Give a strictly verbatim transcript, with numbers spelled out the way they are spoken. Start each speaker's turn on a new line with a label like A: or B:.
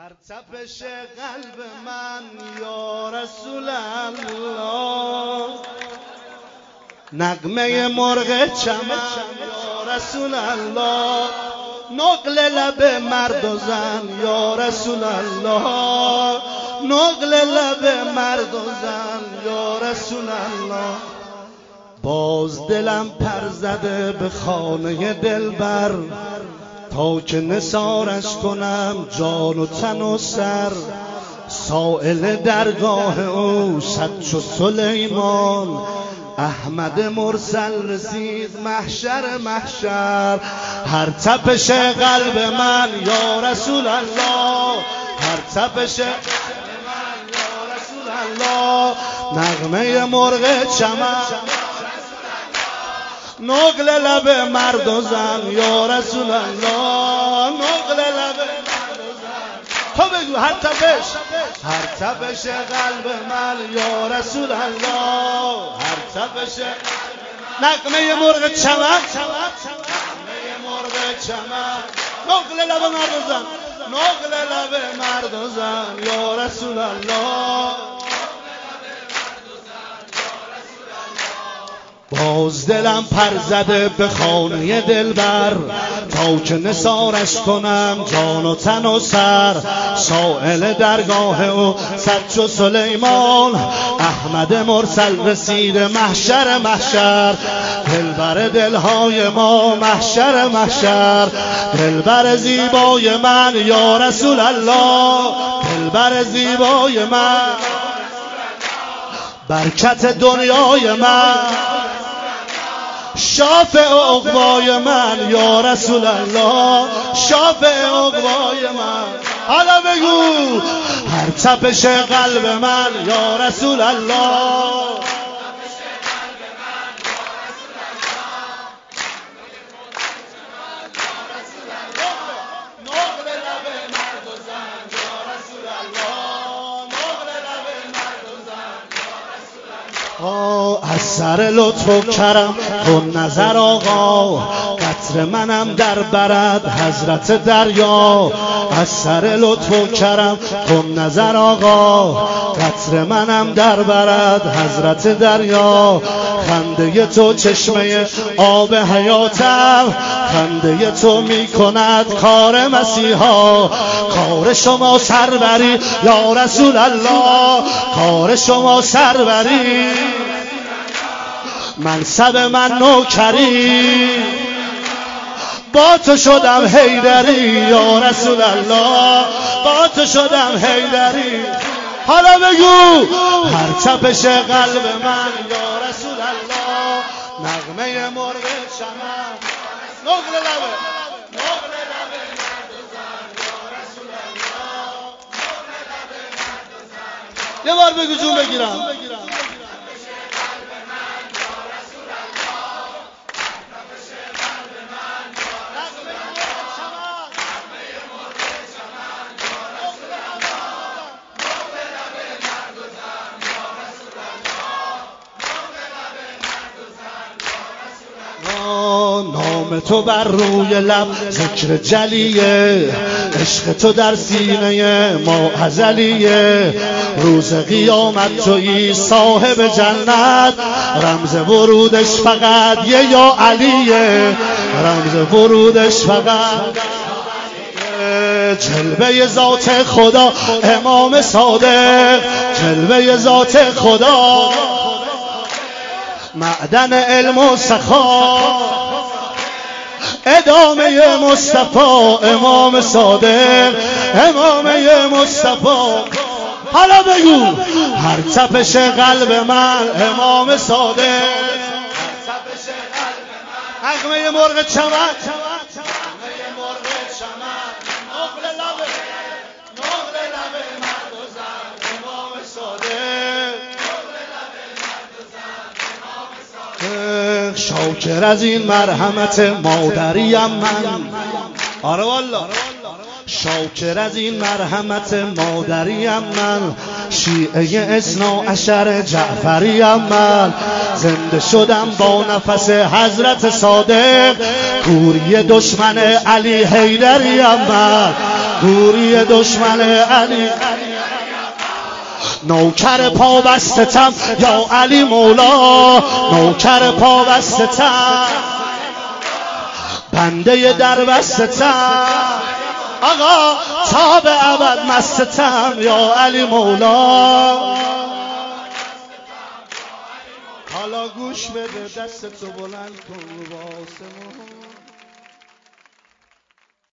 A: هر تپش قلب من یا رسول الله، نغمه مرغ چمن یا رسول الله، نقل لب مرد و زن یا رسول الله، نقل لب مرد و زن یا رسول الله. باز دلم پر زده به خانه دلبر، تا که نثارش کنم جان و تن و سر. سائل درگاه او صد چو سلیمان، احمد مرسل رسید محشر محشر. هر تپش قلب من یا رسول الله، هر تپش قلب من یا رسول الله، نغمه مرغ چمن، نقل لب مرد و زن یا رسول الله، نقل لب مرد و زن. تو بگو هر تپش، هر تپش قلب من یا رسول الله، هر تپش نغمه مرغ چمن، نغمه مرغ چمن، نقل لب مرد و زن، نقل لب مرد و زن یا رسول الله. باز دلم پر زده به خانه دلبر، تا که نثارش کنم جان و تن و سر. سائل درگاه او صد چو سلیمان، احمد مرسل رسید محشر محشر. دلبر دلهای ما محشر محشر، دلبر زیبای من یا رسول الله، دلبر زیبای من، برکت دنیای من، شافع عقبای من یا رسول الله، شافع عقبای من. حالا بگو هر تپش قلب من یا رسول الله، از سر لطف و کرم کن نظر آقا، قطر منم در برد حضرت دریا. از سر لطف و کرم کن نظر آقا، قطر منم در برد حضرت دریا. خنده تو چشمه آب حیاتم، خنده تو می کند کار مسیحا. کار شما سربری یا رسول الله، کار شما سربری، منصب من نوکری، با تو شدم حیدری یا رسول الله، با تو شدم حیدری. حالا بگو هر تپش قلب من یا رسول الله، نغمه مرغ چمن، نقل لبه، نقل لبه مرد و زن یا رسول الله، نقل لبه مرد و زن. یه بار بگو جون بگیرم. نام تو بر روی لب ذکر جلیه، عشق تو در سینه ما ازلیه. روز قیامت تویی صاحب جنت، رمز ورودش فقط یه یا علیه، رمز ورودش فقط جلوه ذات خدا امام صادق، جلوه ذات خدا معدن علم و سخا، ادامه مصطفی امام صادق، امامه مصطفی. حالا بگو هر تپش قلب من امام صادق، هر تپش قلب من نغمه مرغ چمن، نغمه مرغ چمن، نقل لب، نقل لب مرد و زن امام صادق، نقل لب مرد و زن امام صادق. شاکر از این مرحمت مادریم من، آره والله شاکر از این مرحمت مادریم من، شیعه اثنا عشر جعفریم من. زنده شدم با نفس حضرت صادق، کوری دشمن علی حیدریم من. دوری دشمن علی، نوکر پا بستتم یا علی مولا، نوکر پا بستتم بنده در بستتم آقا، تا به ابد مستتم یا علی مولا. حالا گوش بده، دست تو بلند کن رو آسمون.